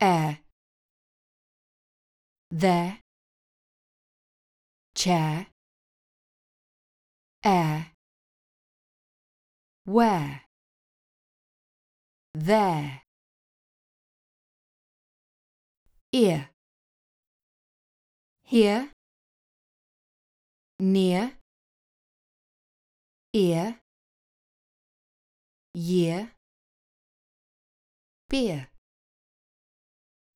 air, there, chair, air, where, there, ear, here, near, ear, year, beer.